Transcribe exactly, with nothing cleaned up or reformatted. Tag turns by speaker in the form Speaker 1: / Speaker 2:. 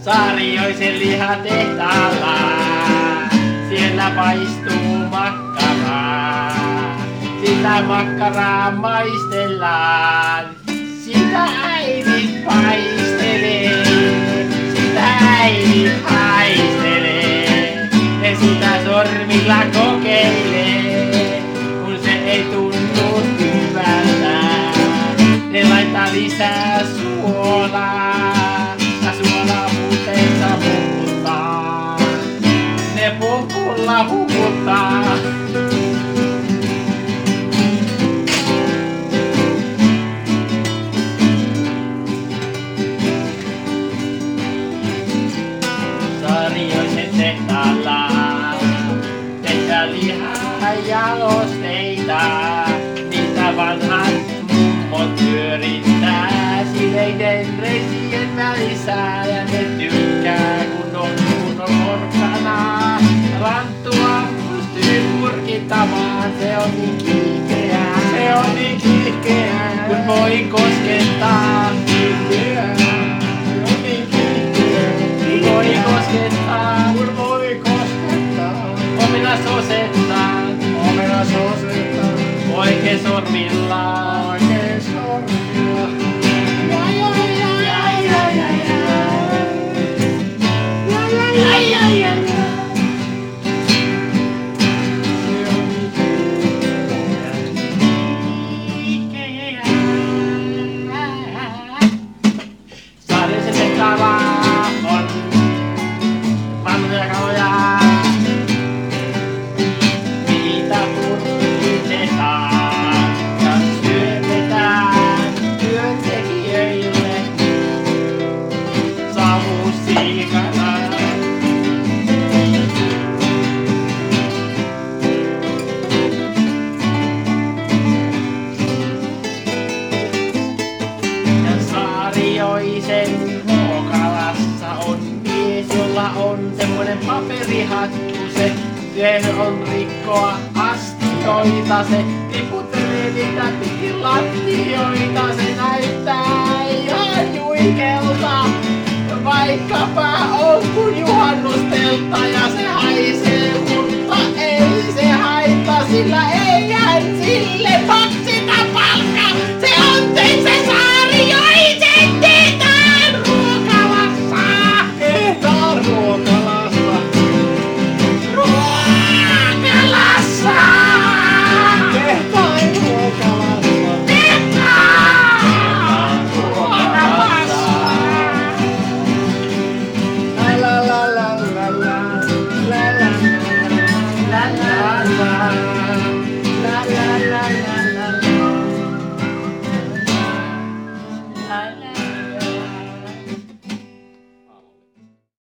Speaker 1: Saarioisen lihatehtaalla, siellä paistuu makkaraa. Sitä makkaraa maistellaan, sitä äidit paistelee. Sitä äidit haistelee, ne sitä sormilla kokeilee. Kun se ei tunnu hyvältä, ne laittaa lisää suolaa. Ja suolaa puuteensa puhuttaa, ne pumpulla hukuttaa. Saarioisen tehtaalla tehdään lihaa jalosteita. Niitä vanhat mummot pyörittää sileiden reisien välissä. Ja ne tykkää kun on kunnon porkkanaa. Ranttua pystyy purkittamaan, se on niin kiihkeää. Se on niin kiihkeää, kun voi koskettaa. Kiihkeää, se on niin kiihkeää. Voi koskettaa, kun voi koskettaa. Omina sosettaa, omina sosettaa. Oikein sormillaan, oikein sormillaan. Ja ja ja ja ja ja ja ja ja ja. Saarioisen tehtaalla on vanhoja kaloja. Niitä purkitetaan ja syötetään työntekijöille savusiikana. Ja Saarioisen Ruokalassa on mies, jolla on semmoinen paperihattu. Se työhön on rikkoa astioita, se tiputtelee niitä pitkin lattioita. Se näyttää ihan juikelta, vaikkapa on kun juhannusteltta. Ja se haisee, mutta ei se haittaa, sillä ei hän sille pakko.